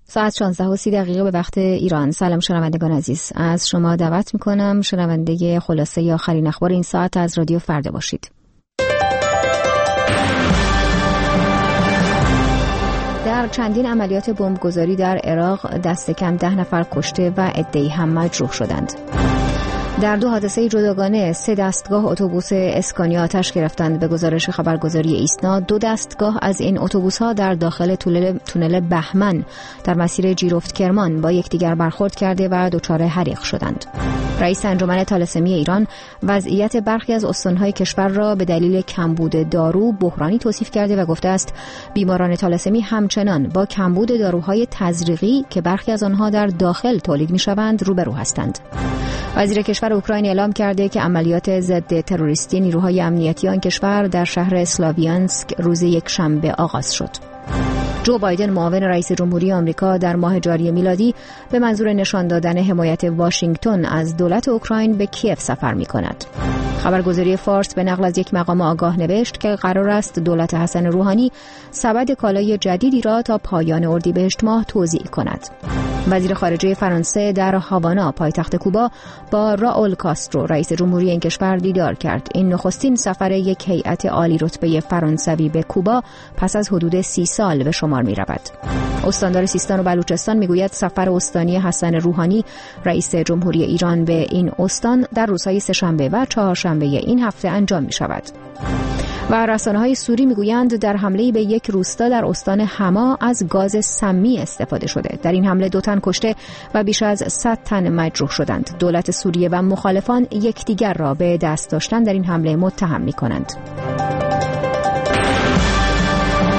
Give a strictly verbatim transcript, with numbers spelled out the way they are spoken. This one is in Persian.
ساعت شانزده و سی دقیقه به وقت ایران. سلام شنوندگان عزیز، از شما دعوت میکنم شنونده خلاصه آخرین اخبار این ساعت از رادیو فردا باشید. در چندین عملیات بمبگذاری در عراق دست کم ده نفر کشته و عده‌ای هم مجروح شدند. در دو حادثه جداگانه سه دستگاه اتوبوس اسکانیا آتش گرفتند. به گزارش خبرگزاری ایسنا، دو دستگاه از این اتوبوس‌ها در داخل تونل تونل بهمن در مسیر جیرفت کرمان با یکدیگر برخورد کرده و دچار حریق شدند. رئیس انجمن طالسمی ایران وضعیت برخی از استان‌های کشور را به دلیل کمبود دارو بحرانی توصیف کرده و گفته است بیماران طالسمی همچنان با کمبود داروهای تزریقی که برخی از آنها در داخل تولید می‌شوند روبرو هستند. وزیر کشور اوکراین اعلام کرده که عملیات ضد تروریستی نیروهای امنیتی آن کشور در شهر اسلاویانسک روز یک شنبه آغاز شد. جو بایدن معاون رئیس جمهوری آمریکا در ماه جاری میلادی به منظور نشان دادن حمایت واشنگتن از دولت اوکراین به کیف سفر می‌کند. خبرگزاری فارس به نقل از یک مقام آگاه نوشت که قرار است دولت حسن روحانی سبد کالای جدیدی را تا پایان اردیبهشت ماه توزیع کند. وزیر خارجه فرانسه در هاوانا پایتخت کوبا با راول کاسترو رئیس جمهوری این کشور دیدار کرد. این نخستین سفر یک هیئت عالی رتبه فرانسوی به کوبا پس از حدود سی سال به شمار می رود. استاندار سیستان و بلوچستان میگوید سفر استانی حسن روحانی رئیس جمهوری ایران به این استان در روزهای سه‌شنبه و چهارشنبه این هفته انجام می شود. و رسانه‌های سوری میگویند در حمله به یک روستا در استان حما از گاز سمی استفاده شده. در این حمله دو تن کشته و بیش از صد تن مجروح شدند. دولت سوریه و مخالفان یکدیگر را به دست داشتن در این حمله متهم می‌کنند.